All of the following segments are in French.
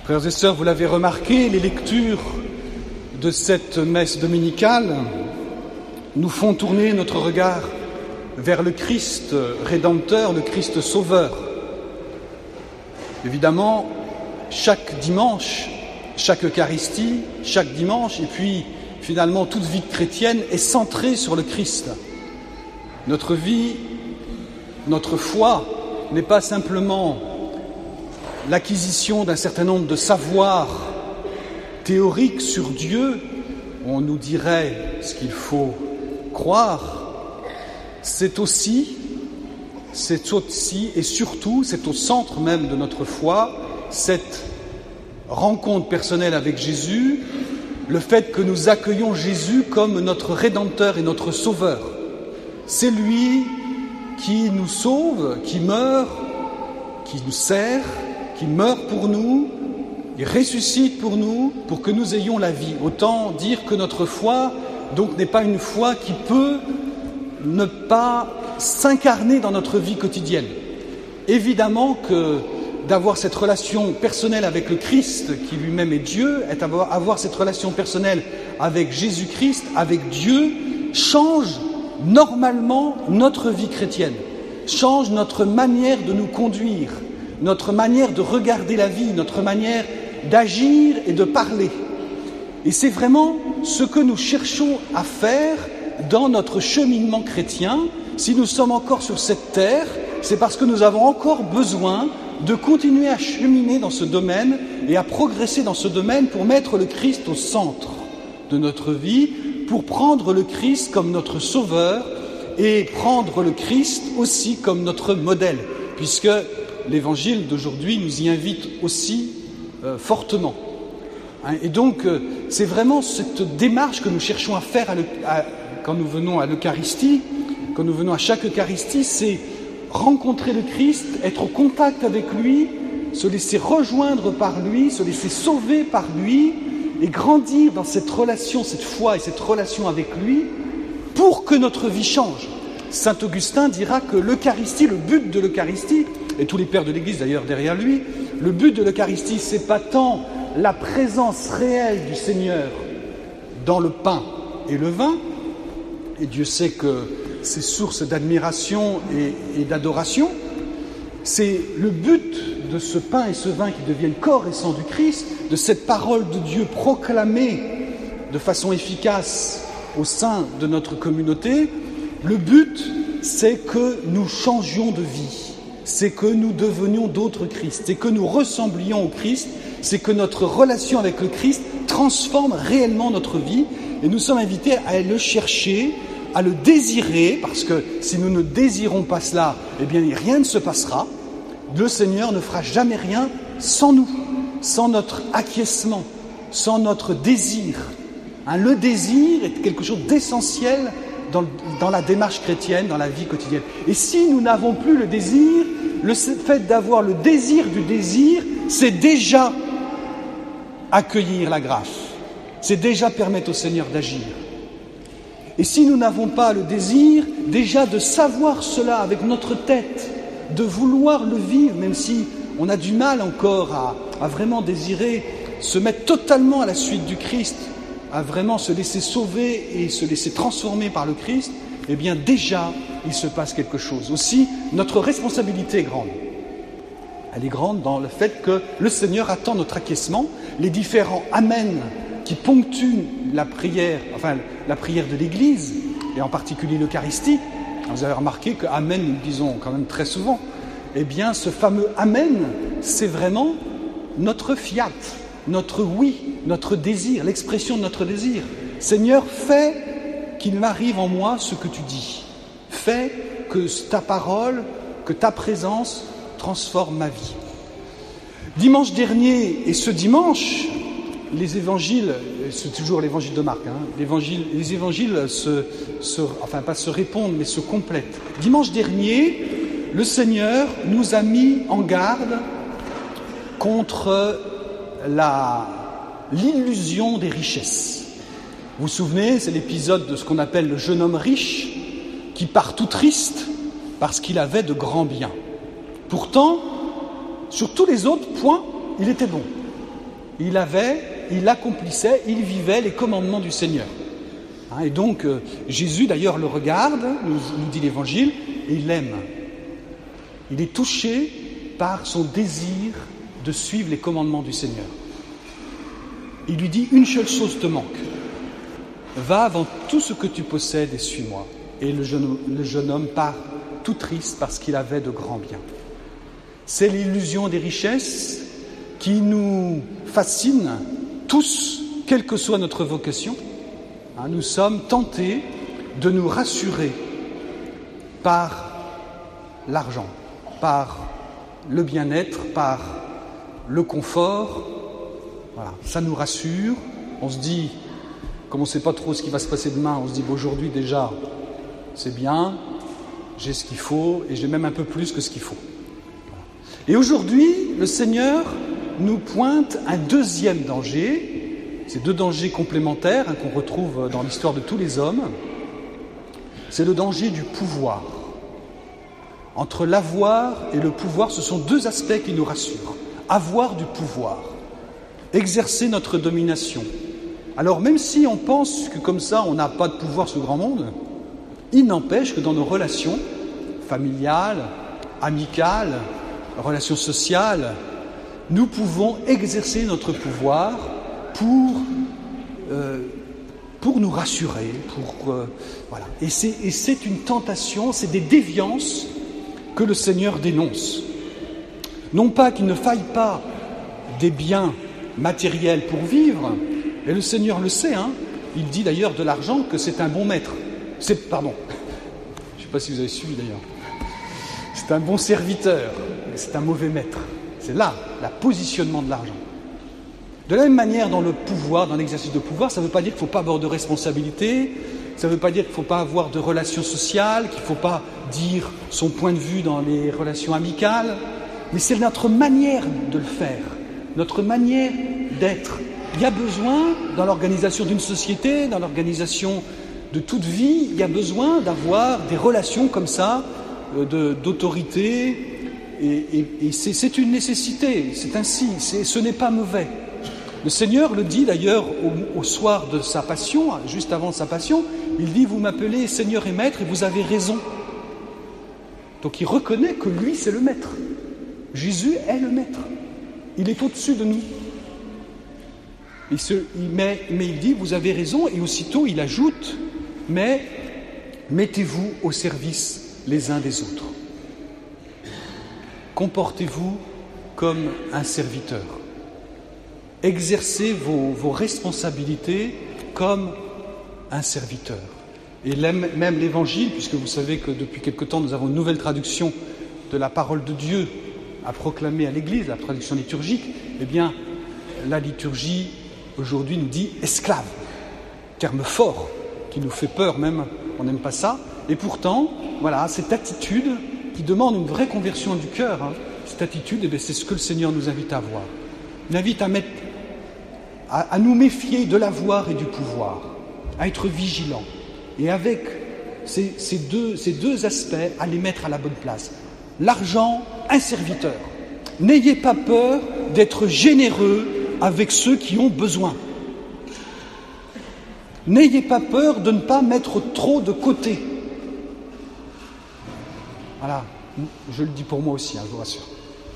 Frères et sœurs, vous l'avez remarqué, les lectures de cette messe dominicale nous font tourner notre regard vers le Christ rédempteur, le Christ sauveur. Évidemment, chaque dimanche, chaque Eucharistie, chaque dimanche, et puis finalement toute vie chrétienne est centrée sur le Christ. Notre vie, notre foi n'est pas simplement l'acquisition d'un certain nombre de savoirs théoriques sur Dieu, on nous dirait ce qu'il faut croire, c'est aussi et surtout, c'est au centre même de notre foi, cette rencontre personnelle avec Jésus, le fait que nous accueillons Jésus comme notre Rédempteur et notre Sauveur. C'est lui qui nous sauve, qui meurt, qui nous sert, qui meurt pour nous, il ressuscite pour nous, pour que nous ayons la vie. Autant dire que notre foi, donc, n'est pas une foi qui peut ne pas s'incarner dans notre vie quotidienne. Évidemment que d'avoir cette relation personnelle avec le Christ, qui lui-même est Dieu, avoir cette relation personnelle avec Jésus-Christ, avec Dieu, change normalement notre vie chrétienne, change notre manière de nous conduire, notre manière de regarder la vie, notre manière d'agir et de parler. Et c'est vraiment ce que nous cherchons à faire dans notre cheminement chrétien. Si nous sommes encore sur cette terre, c'est parce que nous avons encore besoin de continuer à cheminer dans ce domaine et à progresser dans ce domaine pour mettre le Christ au centre de notre vie, pour prendre le Christ comme notre sauveur et prendre le Christ aussi comme notre modèle, puisque l'Évangile d'aujourd'hui nous y invite aussi fortement. Et donc, c'est vraiment cette démarche que nous cherchons à faire quand nous venons à l'Eucharistie, quand nous venons à chaque Eucharistie, c'est rencontrer le Christ, être au contact avec lui, se laisser rejoindre par lui, se laisser sauver par lui et grandir dans cette relation, cette foi et cette relation avec lui pour que notre vie change. Saint Augustin dira que l'Eucharistie, le but de l'Eucharistie, et tous les pères de l'Église d'ailleurs derrière lui, le but de l'Eucharistie, c'est pas tant la présence réelle du Seigneur dans le pain et le vin, et Dieu sait que c'est source d'admiration et d'adoration, c'est le but de ce pain et ce vin qui deviennent corps et sang du Christ, de cette parole de Dieu proclamée de façon efficace au sein de notre communauté. Le but, c'est que nous changions de vie, c'est que nous devenions d'autres Christ, c'est que nous ressemblions au Christ, c'est que notre relation avec le Christ transforme réellement notre vie et nous sommes invités à le chercher, à le désirer, parce que si nous ne désirons pas cela, eh bien rien ne se passera. Le Seigneur ne fera jamais rien sans nous, sans notre acquiescement, sans notre désir. Le désir est quelque chose d'essentiel dans la démarche chrétienne, dans la vie quotidienne. Et si nous n'avons plus le désir, le fait d'avoir le désir du désir, c'est déjà accueillir la grâce. C'est déjà permettre au Seigneur d'agir. Et si nous n'avons pas le désir, déjà de savoir cela avec notre tête, de vouloir le vivre, même si on a du mal encore à vraiment désirer se mettre totalement à la suite du Christ, à vraiment se laisser sauver et se laisser transformer par le Christ, eh bien déjà, il se passe quelque chose. Aussi, notre responsabilité est grande. Elle est grande dans le fait que le Seigneur attend notre acquiescement, les différents Amen qui ponctuent la prière de l'Église, et en particulier l'Eucharistie. Vous avez remarqué que Amen, nous le disons quand même très souvent. Eh bien, ce fameux Amen, c'est vraiment notre fiat, notre oui, notre désir, l'expression de notre désir. Seigneur, fais qu'il m'arrive en moi ce que tu dis. Fais que ta parole, que ta présence transforme ma vie. Dimanche dernier et ce dimanche, les évangiles, c'est toujours l'évangile de Marc, les évangiles pas se répondent, mais se complètent. Dimanche dernier, le Seigneur nous a mis en garde contre l'illusion des richesses. Vous vous souvenez, c'est l'épisode de ce qu'on appelle le jeune homme riche qui part tout triste parce qu'il avait de grands biens. Pourtant, sur tous les autres points, il était bon. il accomplissait, il vivait les commandements du Seigneur. Et donc, Jésus, d'ailleurs, le regarde, nous dit l'Évangile, et il l'aime. Il est touché par son désir de suivre les commandements du Seigneur. Il lui dit, une seule chose te manque. Va vends tout ce que tu possèdes et suis-moi. Et le jeune homme part tout triste parce qu'il avait de grands biens. C'est l'illusion des richesses qui nous fascine tous, quelle que soit notre vocation. Nous sommes tentés de nous rassurer par l'argent, par le bien-être, par le confort. Voilà, ça nous rassure. On se dit, comme on ne sait pas trop ce qui va se passer demain, on se dit aujourd'hui déjà, c'est bien, j'ai ce qu'il faut et j'ai même un peu plus que ce qu'il faut. Voilà. Et aujourd'hui, le Seigneur nous pointe un deuxième danger. Ces deux dangers complémentaires qu'on retrouve dans l'histoire de tous les hommes, c'est le danger du pouvoir. Entre l'avoir et le pouvoir, ce sont deux aspects qui nous rassurent. Avoir du pouvoir, exercer notre domination. Alors même si on pense que comme ça on n'a pas de pouvoir sur le grand monde, il n'empêche que dans nos relations familiales, amicales, relations sociales, nous pouvons exercer notre pouvoir pour nous rassurer, voilà. Et c'est une tentation, c'est des déviances que le Seigneur dénonce. Non pas qu'il ne faille pas des biens matériels pour vivre, et le Seigneur le sait, il dit d'ailleurs de l'argent que c'est un bon maître. Je ne sais pas si vous avez suivi d'ailleurs. C'est un bon serviteur, mais c'est un mauvais maître. C'est là, le positionnement de l'argent. De la même manière, dans le pouvoir, dans l'exercice de pouvoir, ça ne veut pas dire qu'il ne faut pas avoir de responsabilité, ça ne veut pas dire qu'il ne faut pas avoir de relations sociales, qu'il ne faut pas dire son point de vue dans les relations amicales, mais c'est notre manière de le faire, notre manière d'être. Il y a besoin, dans l'organisation d'une société, dans l'organisation de toute vie, il y a besoin d'avoir des relations comme ça, d'autorité, et c'est une nécessité, c'est ainsi, ce n'est pas mauvais. Le Seigneur le dit d'ailleurs au soir de sa passion, juste avant sa passion, il dit « Vous m'appelez Seigneur et Maître et vous avez raison ». Donc il reconnaît que lui c'est le Maître. Jésus est le Maître. Il est au-dessus de nous. Mais il dit « Vous avez raison » et aussitôt il ajoute « Mais mettez-vous au service les uns des autres. Comportez-vous comme un serviteur. » Exercez vos responsabilités comme un serviteur. Et même l'Évangile, puisque vous savez que depuis quelque temps nous avons une nouvelle traduction de la parole de Dieu à proclamer à l'Église, la traduction liturgique, eh bien la liturgie aujourd'hui nous dit esclave, terme fort qui nous fait peur même, on n'aime pas ça. Et pourtant, voilà, cette attitude qui demande une vraie conversion du cœur, cette attitude, eh bien, c'est ce que le Seigneur nous invite à avoir. Il invite à nous méfier de l'avoir et du pouvoir, à être vigilants, et avec ces deux aspects, à les mettre à la bonne place. L'argent, un serviteur. N'ayez pas peur d'être généreux avec ceux qui ont besoin. N'ayez pas peur de ne pas mettre trop de côté. Voilà, je le dis pour moi aussi, je vous rassure.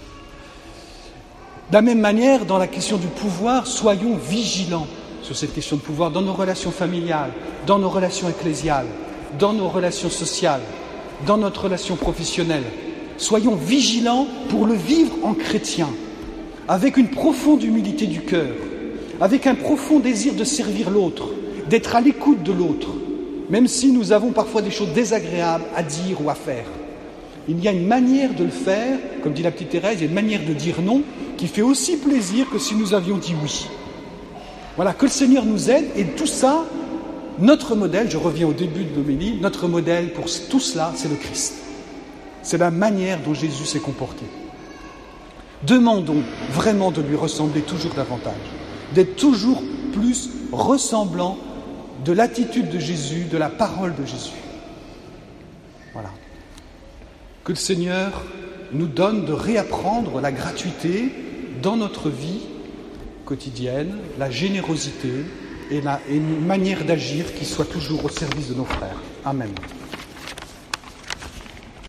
De la même manière, dans la question du pouvoir, soyons vigilants sur cette question de pouvoir, dans nos relations familiales, dans nos relations ecclésiales, dans nos relations sociales, dans notre relation professionnelle. Soyons vigilants pour le vivre en chrétien, avec une profonde humilité du cœur, avec un profond désir de servir l'autre, d'être à l'écoute de l'autre, même si nous avons parfois des choses désagréables à dire ou à faire. Il y a une manière de le faire, comme dit la petite Thérèse, il y a une manière de dire non qui fait aussi plaisir que si nous avions dit oui. Voilà, que le Seigneur nous aide, et tout ça, notre modèle, je reviens au début de l'homélie, notre modèle pour tout cela, c'est le Christ. C'est la manière dont Jésus s'est comporté. Demandons vraiment de lui ressembler toujours davantage, d'être toujours plus ressemblant de l'attitude de Jésus, de la parole de Jésus. Voilà. Que le Seigneur nous donne de réapprendre la gratuité dans notre vie quotidienne, la générosité et une manière d'agir qui soit toujours au service de nos frères. Amen.